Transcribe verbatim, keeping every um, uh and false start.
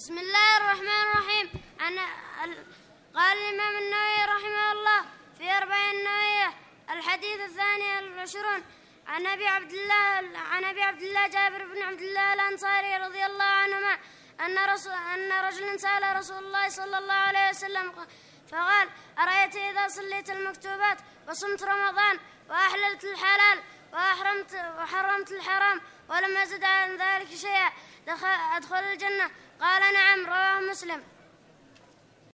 بسم الله الرحمن الرحيم. عن قال الإمام النووي رحمه الله في أربعين النووية الحديث الثاني والعشرون عن أبي عبد الله عن أبي عبد الله جابر بن عبد الله الأنصاري رضي الله عنهما أن رسول أن رجلا سأل رسول الله صلى الله عليه وسلم فقال: أرأيت إذا صليت المكتوبات وصمت رمضان وأحللت الحلال وأحرمت وحرمت الحرام ولم أزد عن ذلك شيئا أدخل الجنة؟ قال: نعم. رواه مسلم.